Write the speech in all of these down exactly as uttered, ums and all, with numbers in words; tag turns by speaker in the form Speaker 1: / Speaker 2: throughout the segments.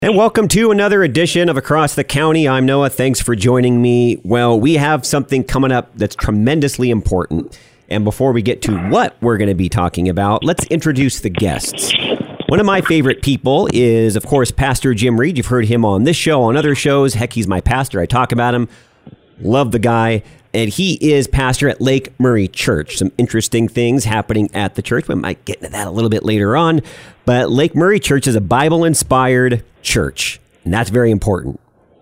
Speaker 1: And welcome to another edition of Across the County. I'm Noah. Thanks for joining me. Well, we have something coming up that's tremendously important. And before we get to what we're going to be talking about, let's introduce the guests. One of my favorite people is, of course, Pastor Jim Reed. You've heard him on this show, on other shows. Heck, he's my pastor. I talk about him. Love the guy. And he is pastor at Lake Murray Church. Some interesting things happening at the church. We might get into that a little bit later on. But Lake Murray Church is a Bible-inspired church, and that's very important.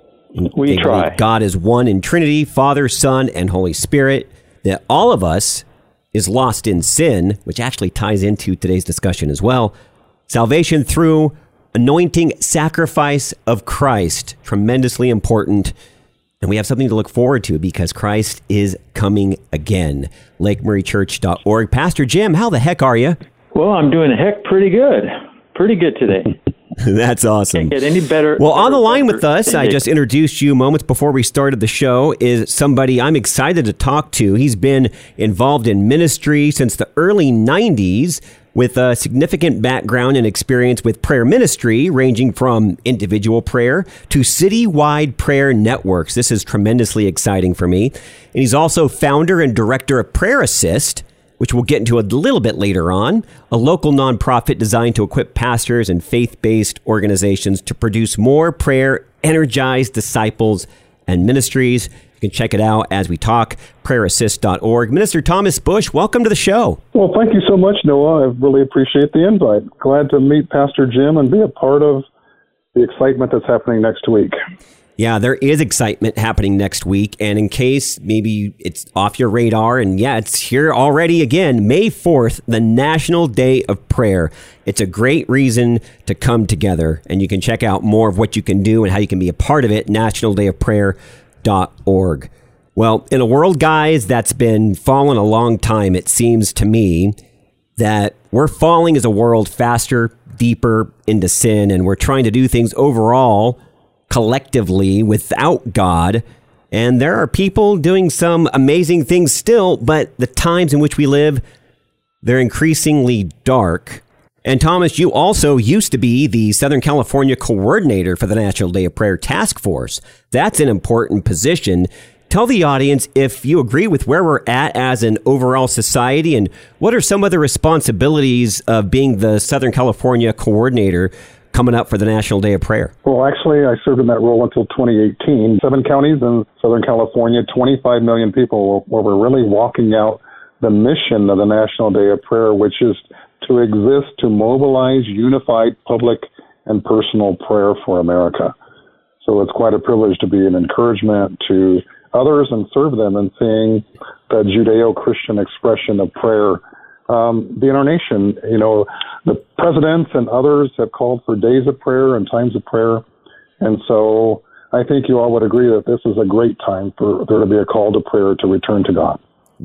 Speaker 2: We
Speaker 1: they
Speaker 2: try.
Speaker 1: God is one in Trinity, Father, Son, and Holy Spirit. That all of us is lost in sin, which actually ties into today's discussion as well. Salvation through anointing sacrifice of Christ, tremendously important. And we have something to look forward to because Christ is coming again. lake murray church dot org. Pastor Jim, how the heck are you?
Speaker 2: Well, I'm doing a heck pretty good. Pretty good today.
Speaker 1: That's awesome.
Speaker 2: Can't get any better.
Speaker 1: Well, on the line
Speaker 2: better,
Speaker 1: with us, I just introduced you moments before we started the show, is somebody I'm excited to talk to. He's been involved in ministry since the early nineties with a significant background and experience with prayer ministry, ranging from individual prayer to citywide prayer networks. This is tremendously exciting for me. And he's also founder and director of Prayer Assist, which we'll get into a little bit later on, a local nonprofit designed to equip pastors and faith-based organizations to produce more prayer-energized disciples and ministries. You can check it out as we talk, prayer assist dot org. Minister Thomas Bush, welcome to the show.
Speaker 3: Well, thank you so much, Noah. I really appreciate the invite. Glad to meet Pastor Jim and be a part of the excitement that's happening next week.
Speaker 1: Yeah, there is excitement happening next week. And in case maybe it's off your radar, and yeah, it's here already again, May fourth, the National Day of Prayer. It's a great reason to come together. And you can check out more of what you can do and how you can be a part of it, national day of prayer dot org. Well, in a world, guys, that's been fallen a long time, it seems to me that we're falling as a world faster, deeper into sin, and we're trying to do things overall collectively without God. And there are people doing some amazing things still, but the times in which we live, they're increasingly dark. And Thomas, you also used to be the Southern California coordinator for the National Day of Prayer Task Force. That's an important position. Tell the audience if you agree with where we're at as an overall society, and what are some of the responsibilities of being the Southern California coordinator coming up for the National Day of Prayer?
Speaker 3: Well, actually, I served in that role until twenty eighteen. Seven counties in Southern California, twenty-five million people, where we're really walking out the mission of the National Day of Prayer, which is to exist to mobilize unified public and personal prayer for America. So it's quite a privilege to be an encouragement to others and serve them in seeing the Judeo-Christian expression of prayer um, be in our nation. You know, the presidents and others have called for days of prayer and times of prayer. And so I think you all would agree that this is a great time for there to be a call to prayer to return to God.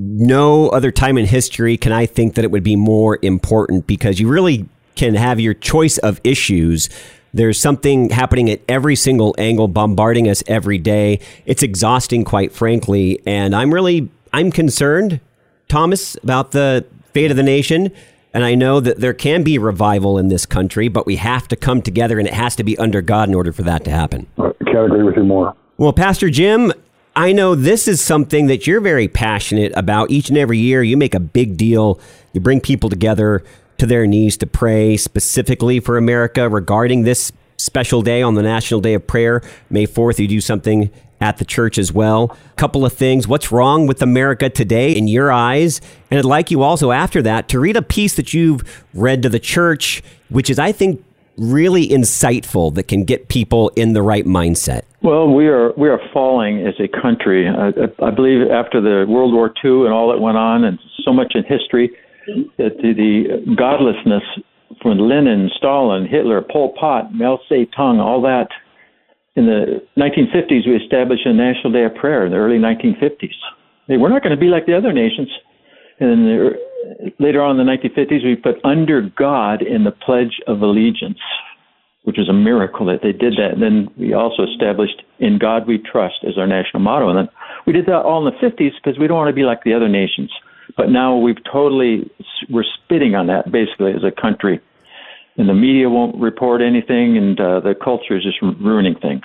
Speaker 1: No other time in history can I think that it would be more important, because you really can have your choice of issues. There's something happening at every single angle, bombarding us every day. It's exhausting, quite frankly. And I'm really, I'm concerned, Thomas, about the fate of the nation. And I know that there can be revival in this country, but we have to come together, and it has to be under God in order for that to happen.
Speaker 3: I can't agree with you more.
Speaker 1: Well, Pastor Jim, I know this is something that you're very passionate about. Each and every year, you make a big deal. You bring people together to their knees to pray specifically for America regarding this special day on the National Day of Prayer. May fourth, you do something at the church as well. A couple of things. What's wrong with America today in your eyes? And I'd like you also after that to read a piece that you've read to the church, which is, I think, really insightful, that can get people in the right mindset.
Speaker 2: Well, we are we are falling as a country. I, I believe after the World War Two and all that went on, and so much in history, that the, the godlessness from Lenin, Stalin, Hitler, Pol Pot, Mao Zedong, all that. In the nineteen fifties, we established a National Day of Prayer in the early nineteen fifties. Hey, we're not going to be like the other nations. And then the, later on in the nineteen fifties, we put under God in the Pledge of Allegiance, which was a miracle that they did that. And then we also established In God We Trust as our national motto. And then we did that all in the fifties because we don't want to be like the other nations. But now we've totally, we're spitting on that basically as a country. and the media won't report anything, and uh, the culture is just ruining things.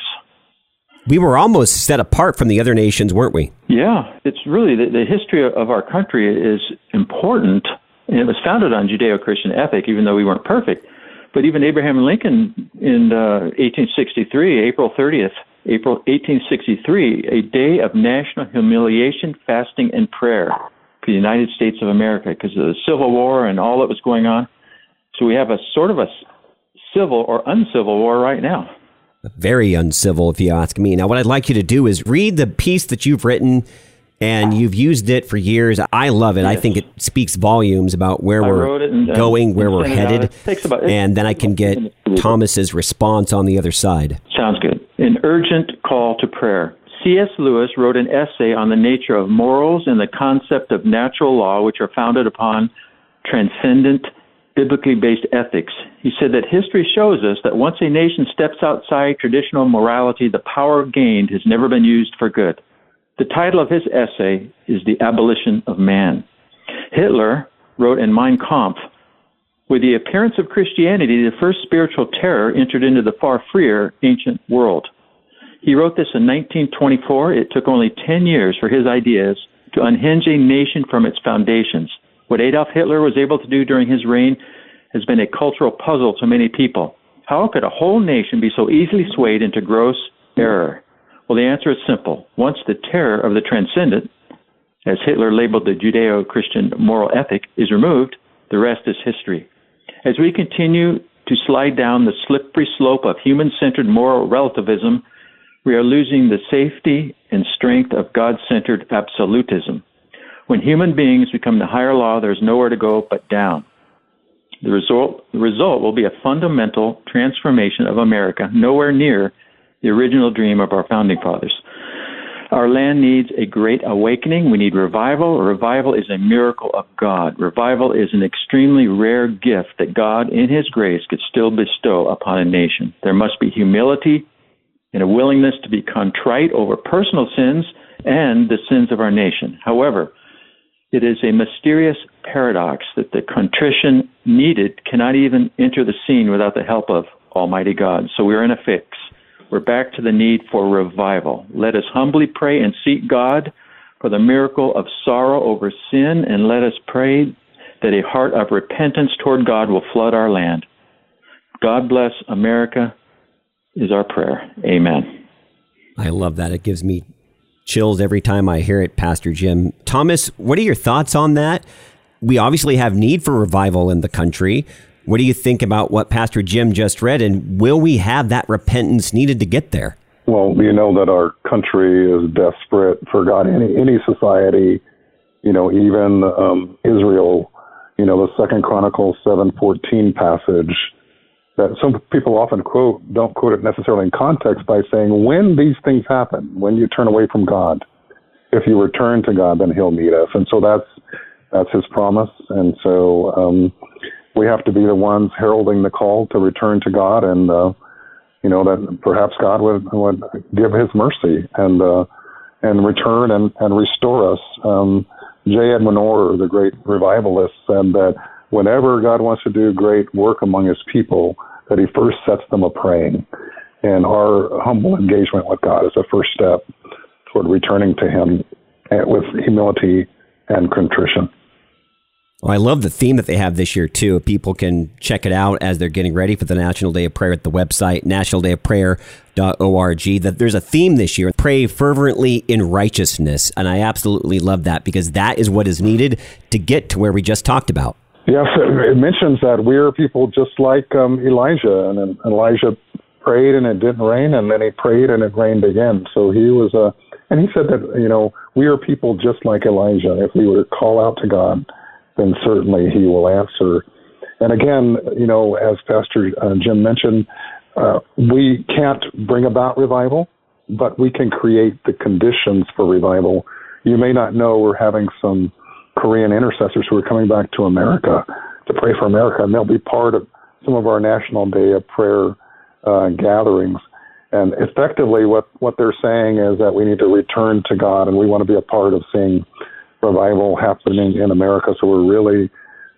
Speaker 1: We were almost set apart from the other nations, weren't we?
Speaker 2: Yeah, it's really, the, the history of our country is important, and it was founded on Judeo-Christian ethic, even though we weren't perfect. But even Abraham Lincoln in uh, eighteen sixty-three, April thirtieth, April eighteen sixty-three, a day of national humiliation, fasting, and prayer for the United States of America because of the Civil War and all that was going on. So we have a sort of a civil or uncivil war right now.
Speaker 1: Very uncivil, if you ask me. Now, what I'd like you to do is read the piece that you've written, and you've used it for years. I love it. Yes. I think it speaks volumes about where I we're and, going, uh, where we're headed. About, and then I can get Thomas's response on the other side.
Speaker 2: Sounds good. An urgent call to prayer. C S Lewis wrote an essay on the nature of morals and the concept of natural law, which are founded upon transcendent, biblically based ethics. He said that history shows us that once a nation steps outside traditional morality, the power gained has never been used for good. The title of his essay is The Abolition of Man. Hitler wrote in Mein Kampf, with the appearance of Christianity, the first spiritual terror entered into the far freer ancient world. He wrote this in nineteen twenty-four. It took only ten years for his ideas to unhinge a nation from its foundations. What Adolf Hitler was able to do during his reign has been a cultural puzzle to many people. How could a whole nation be so easily swayed into gross error? Well, the answer is simple. Once the terror of the transcendent, as Hitler labeled the Judeo-Christian moral ethic, is removed, the rest is history. As we continue to slide down the slippery slope of human-centered moral relativism, we are losing the safety and strength of God-centered absolutism. When human beings become the higher law, there's nowhere to go but down. The result, the result will be a fundamental transformation of America, nowhere near the original dream of our founding fathers. Our land needs a great awakening. We need revival. Revival is a miracle of God. Revival is an extremely rare gift that God, in His grace, could still bestow upon a nation. There must be humility and a willingness to be contrite over personal sins and the sins of our nation. However, it is a mysterious paradox that the contrition needed cannot even enter the scene without the help of Almighty God. So we're in a fix. We're back to the need for revival. Let us humbly pray and seek God for the miracle of sorrow over sin, and let us pray that a heart of repentance toward God will flood our land. God bless America is our prayer. Amen.
Speaker 1: I love that. It gives me chills every time I hear it, Pastor Jim. Thomas, what are your thoughts on that? We obviously have need for revival in the country. What do you think about what Pastor Jim just read, and will we have that repentance needed to get there?
Speaker 3: Well, you know that our country is desperate for God. Any any society, you know, even um, Israel, you know, the Second Chronicles seven fourteen passage that some people often quote, don't quote it necessarily in context, by saying, when these things happen, when you turn away from God, if you return to God, then He'll meet us. And so that's that's His promise. And so um, we have to be the ones heralding the call to return to God, and uh, you know, that perhaps God would, would give His mercy and uh, and return and, and restore us. Um, J. Edwin Orr, the great revivalist, said that whenever God wants to do great work among His people, that He first sets them a praying. And our humble engagement with God is the first step toward returning to Him with humility and contrition.
Speaker 1: Well, I love the theme that they have this year, too. People can check it out as they're getting ready for the National Day of Prayer at the website, national day of prayer dot org. That there's a theme this year, pray fervently in righteousness. And I absolutely love that, because that is what is needed to get to where we just talked about.
Speaker 3: Yes, it mentions that we're people just like um, Elijah, and then Elijah prayed and it didn't rain, and then he prayed and it rained again. So he was a, and he said that, you know, we are people just like Elijah. If we were to call out to God, then certainly He will answer. And again, you know, as Pastor uh, Jim mentioned, uh, we can't bring about revival, but we can create the conditions for revival. You may not know we're having some Korean intercessors who are coming back to America to pray for America, and they'll be part of some of our National Day of Prayer uh, gatherings. And effectively what, what they're saying is that we need to return to God, and we want to be a part of seeing revival happening in America. So we're really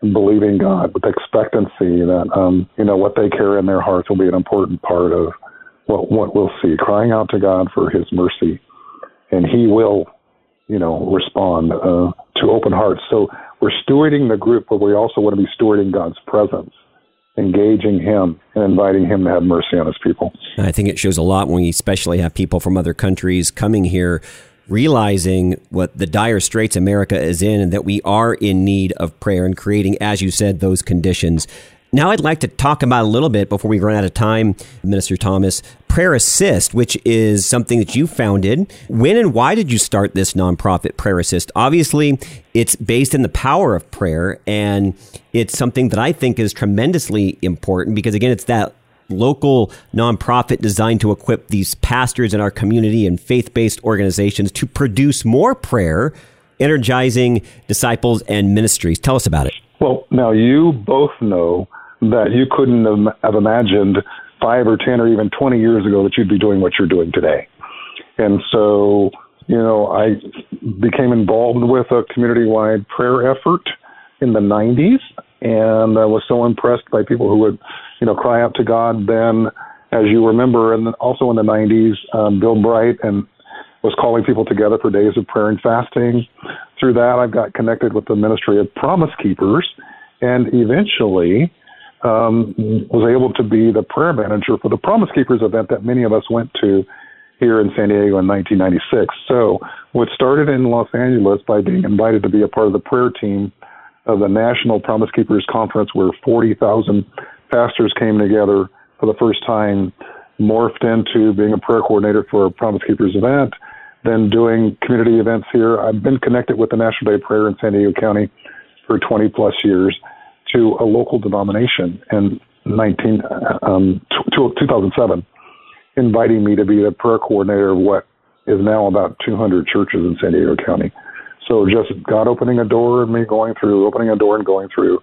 Speaker 3: believing God with expectancy that, um, you know, what they carry in their hearts will be an important part of what, what we'll see, crying out to God for his mercy. And he will, you know, respond uh, to open hearts. So we're stewarding the group, but we also want to be stewarding God's presence, engaging him and inviting him to have mercy on his people.
Speaker 1: I think it shows a lot when we especially have people from other countries coming here, realizing what the dire straits America is in and that we are in need of prayer and creating, as you said, those conditions. Now I'd like to talk about a little bit, before we run out of time, Minister Thomas, Prayer Assist, which is something that you founded. When and why did you start this nonprofit, Prayer Assist? Obviously, it's based in the power of prayer, and it's something that I think is tremendously important because, again, it's that local nonprofit designed to equip these pastors in our community and faith-based organizations to produce more prayer, energizing disciples and ministries. Tell us about it.
Speaker 3: Well, now you both know that you couldn't have imagined five or ten or even twenty years ago that you'd be doing what you're doing today. And so, you know, I became involved with a community-wide prayer effort in the nineties, and I was so impressed by people who would, you know, cry out to God then. As you remember, and also in the nineties, um, Bill Bright and was calling people together for days of prayer and fasting. Through that, I got connected with the Ministry of Promise Keepers, and eventually um, was able to be the prayer manager for the Promise Keepers event that many of us went to here in San Diego in nineteen ninety-six. So what started in Los Angeles by being invited to be a part of the prayer team of the National Promise Keepers Conference, where forty thousand pastors came together for the first time, morphed into being a prayer coordinator for a Promise Keepers event, then doing community events here. I've been connected with the National Day of Prayer in San Diego County for twenty plus years to a local denomination in nineteen, um, two thousand seven, inviting me to be the prayer coordinator of what is now about two hundred churches in San Diego County. So just God opening a door and me going through, opening a door and going through.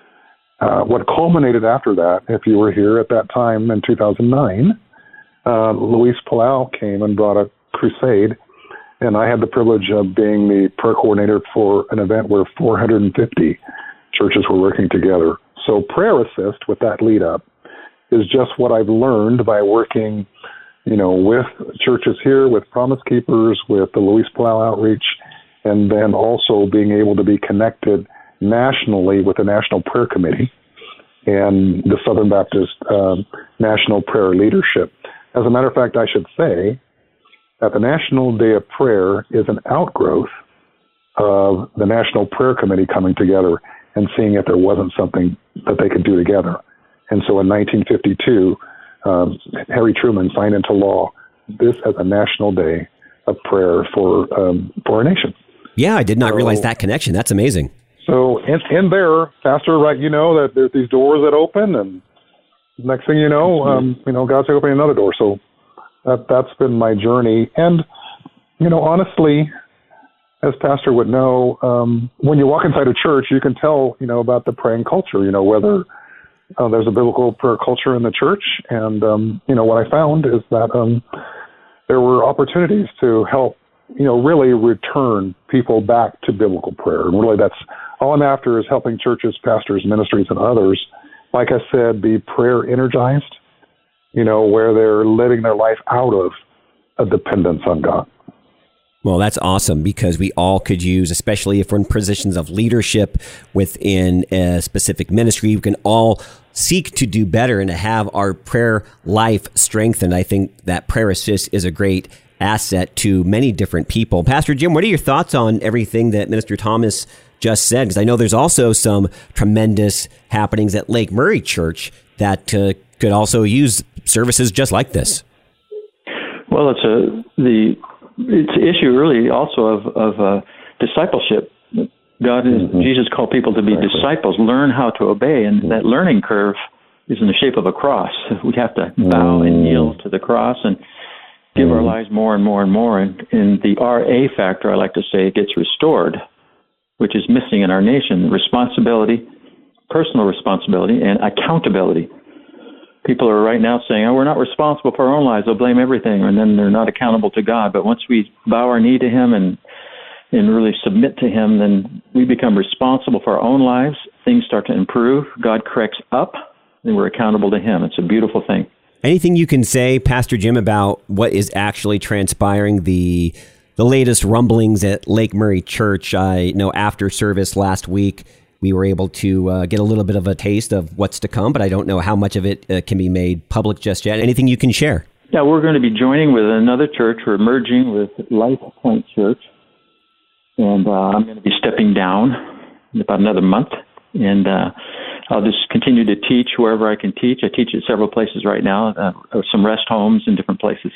Speaker 3: Uh, what culminated after that, if you were here at that time in two thousand nine, uh, Luis Palau came and brought a crusade, and I had the privilege of being the prayer coordinator for an event where four hundred fifty churches were working together. So Prayer Assist, with that lead up, is just what I've learned by working, you know, with churches here, with Promise Keepers, with the Luis Palau Outreach, and then also being able to be connected nationally with the National Prayer Committee and the Southern Baptist um, National Prayer Leadership. As a matter of fact, I should say that the National Day of Prayer is an outgrowth of the National Prayer Committee coming together and seeing if there wasn't something that they could do together. And so in nineteen fifty-two, um, Harry Truman signed into law this as a National Day of Prayer for um, for our nation.
Speaker 1: Yeah, I did not
Speaker 3: so,
Speaker 1: realize that connection. That's amazing.
Speaker 3: So in, in there, Pastor, right, you know that there's these doors that open, and next thing you know, um, you know, God's opening another door. So that that's been my journey. And you know, honestly, as Pastor would know, um, when you walk inside a church, you can tell, you know, about the praying culture. You know, whether uh, there's a biblical prayer culture in the church, and um, you know, what I found is that um, there were opportunities to help, you know, really return people back to biblical prayer. And really that's all I'm after, is helping churches, pastors, ministries, and others, like I said, be prayer energized, you know, where they're living their life out of a dependence on God.
Speaker 1: Well, that's awesome, because we all could use, especially if we're in positions of leadership within a specific ministry, we can all seek to do better and to have our prayer life strengthened. I think that Prayer Assist is a great asset to many different people. Pastor Jim, what are your thoughts on everything that Minister Thomas just said? Because I know there's also some tremendous happenings at Lake Murray Church that uh, could also use services just like this.
Speaker 2: Well, it's a the it's an issue really also of of uh, discipleship. God is mm-hmm. Jesus called people to be exactly. disciples, learn how to obey, and mm-hmm. that learning curve is in the shape of a cross. We have to bow mm-hmm. and yield to the cross and give mm-hmm. our lives more and more and more. And, and the R A factor, I like to say, gets restored, which is missing in our nation: responsibility, personal responsibility, and accountability. People are right now saying, oh, we're not responsible for our own lives. They'll blame everything, and then they're not accountable to God. But once we bow our knee to Him and and really submit to Him, then we become responsible for our own lives things start to improve. God corrects up, and we're accountable to Him. It's a beautiful thing.
Speaker 1: Anything you can say, Pastor Jim, about what is actually transpiring, the the latest rumblings at Lake Murray Church? I know after service last week, we were able to uh, get a little bit of a taste of what's to come, but I don't know how much of it uh, can be made public just yet. Anything you can share?
Speaker 2: Yeah, we're going to be joining with another church. We're merging with Life Point Church, and uh, I'm going to be stepping down in about another month, and uh, I'll just continue to teach wherever I can teach. I teach at several places right now, uh, some rest homes in different places.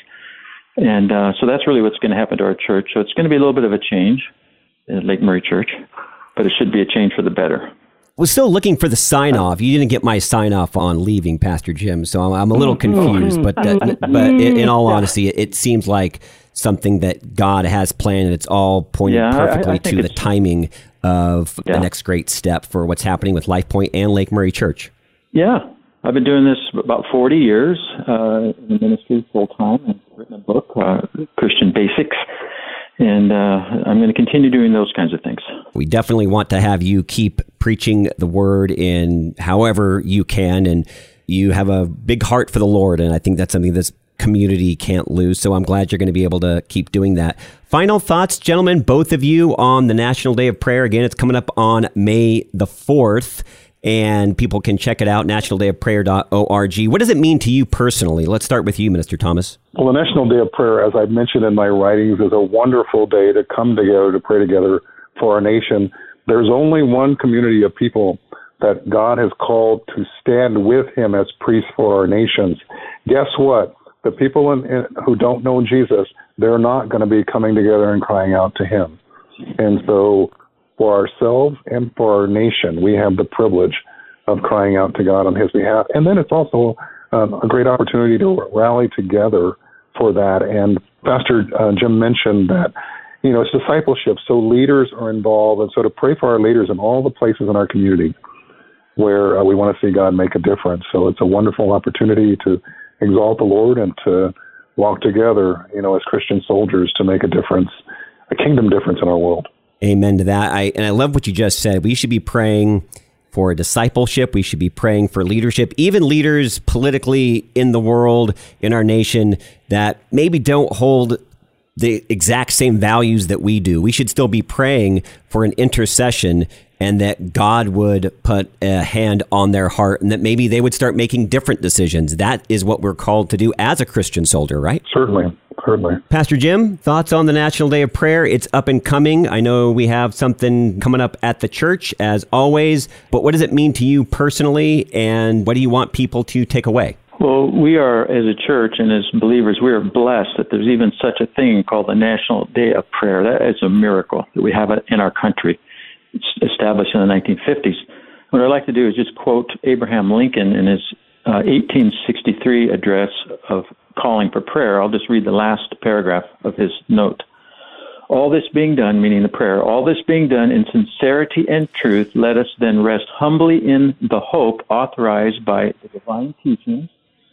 Speaker 2: And uh, so that's really what's going to happen to our church. So it's going to be a little bit of a change at Lake Murray Church, but it should be a change for the better.
Speaker 1: Was still looking for the sign-off. You didn't get my sign-off on leaving, Pastor Jim, so I'm, I'm a little confused. But uh, but in, in all honesty, it, it seems like something that God has planned, and it's all pointing
Speaker 2: yeah,
Speaker 1: perfectly
Speaker 2: I, I
Speaker 1: to the timing of yeah. the next great step for what's happening with Life Point and Lake Murray Church.
Speaker 2: Yeah. I've been doing this about forty years uh, in the ministry full-time. I've written a book, uh, Christian Basics, and uh, I'm going to continue doing those kinds of things.
Speaker 1: We definitely want to have you keep preaching the word in however you can, and you have a big heart for the Lord, and I think that's something this community can't lose, so I'm glad you're going to be able to keep doing that. Final thoughts, gentlemen, both of you, on the National Day of Prayer. Again, it's coming up on May the fourth. And people can check it out, national day of prayer dot org. What does it mean to you personally? Let's start with you, Minister Thomas.
Speaker 3: Well, the National Day of Prayer, as I've mentioned in my writings, is a wonderful day to come together to pray together for our nation. There's only one community of people that God has called to stand with Him as priests for our nations. Guess what? The people in, in, who don't know Jesus, they're not going to be coming together and crying out to Him. And so for ourselves and for our nation, we have the privilege of crying out to God on His behalf. And then it's also um, a great opportunity to rally together for that. And Pastor uh, Jim mentioned that, you know, it's discipleship, so leaders are involved. And so to pray for our leaders in all the places in our community where uh, we want to see God make a difference. So it's a wonderful opportunity to exalt the Lord and to walk together, you know, as Christian soldiers to make a difference, a kingdom difference in our world.
Speaker 1: Amen to that. I and I love what you just said. We should be praying for discipleship. We should be praying for leadership, even leaders politically in the world, in our nation, that maybe don't hold the exact same values that we do. We should still be praying for an intercession, and that God would put a hand on their heart, and that maybe they would start making different decisions. That is what we're called to do as a Christian soldier, right?
Speaker 3: Certainly. Certainly.
Speaker 1: Pastor Jim, thoughts on the National Day of Prayer? It's up and coming. I know we have something coming up at the church, as always, but what does it mean to you personally, and what do you want people to take away?
Speaker 2: Well, we are, as a church and as believers, we are blessed that there's even such a thing called the National Day of Prayer. That is a miracle that we have it in our country. It's established in the nineteen fifties. What I'd like to do is just quote Abraham Lincoln in his uh, eighteen sixty-three address of calling for prayer. I'll just read the last paragraph of his note. All this being done, meaning the prayer, all this being done in sincerity and truth, let us then rest humbly in the hope authorized by the divine teachings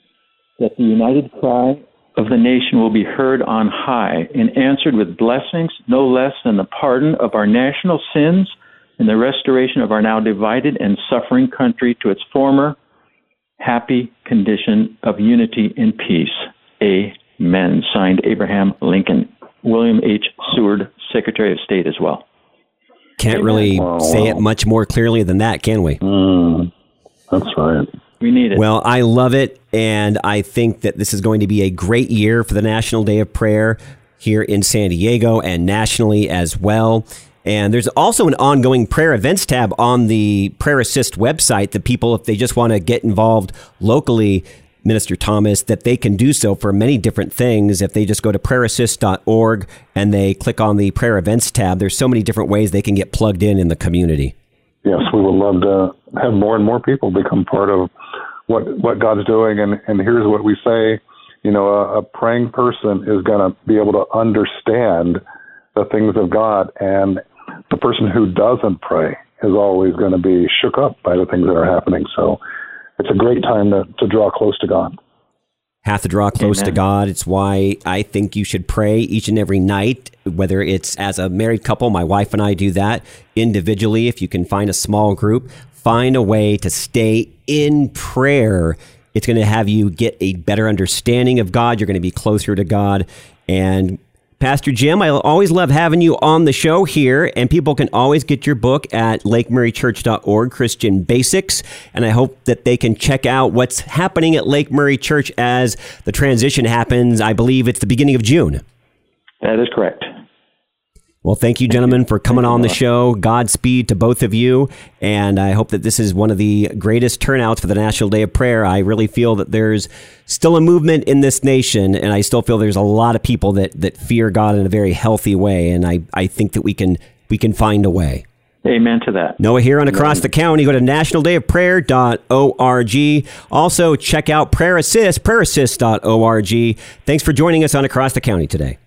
Speaker 2: that the united cry of the nation will be heard on high and answered with blessings no less than the pardon of our national sins and the restoration of our now divided and suffering country to its former happy condition of unity and peace. Amen. Signed, Abraham Lincoln. William H. Seward, Secretary of State as well.
Speaker 1: Can't
Speaker 2: Amen.
Speaker 1: really
Speaker 3: wow,
Speaker 1: say
Speaker 3: wow.
Speaker 1: it much more clearly than that, can we?
Speaker 3: Mm, that's right.
Speaker 2: We need it.
Speaker 1: Well, I love it, and I think that this is going to be a great year for the National Day of Prayer here in San Diego and nationally as well. And there's also an ongoing prayer events tab on the Prayer Assist website that people, if they just want to get involved locally, Minister Thomas, that they can do so for many different things. If they just go to prayer assist dot org and they click on the prayer events tab, there's so many different ways they can get plugged in in the community.
Speaker 3: Yes, we would love to have more and more people become part of what what God's doing. And, and here's what we say, you know, a, a praying person is going to be able to understand the things of God. And the person who doesn't pray is always going to be shook up by the things that are happening. So it's a great time to, to draw close to God.
Speaker 1: Have to draw close
Speaker 2: Amen.
Speaker 1: to God. It's why I think you should pray each and every night, whether it's as a married couple. My wife and I do that individually. If you can find a small group, find a way to stay in prayer. It's going to have you get a better understanding of God. You're going to be closer to God. And Pastor Jim, I always love having you on the show here, and people can always get your book at lake murray church dot org, Christian Basics, and I hope that they can check out what's happening at Lake Murray Church as the transition happens. I believe it's the beginning of June.
Speaker 2: That is correct.
Speaker 1: Well, thank you, gentlemen, for coming on the show. Godspeed to both of you, and I hope that this is one of the greatest turnouts for the National Day of Prayer. I really feel that there's still a movement in this nation, and I still feel there's a lot of people that, that fear God in a very healthy way, and I, I think that we can we can find a way.
Speaker 2: Amen to that.
Speaker 1: Noah here on Across the County. Go to national day of prayer dot org. Also, check out Prayer Assist, prayer assist dot org. Thanks for joining us on Across the County today.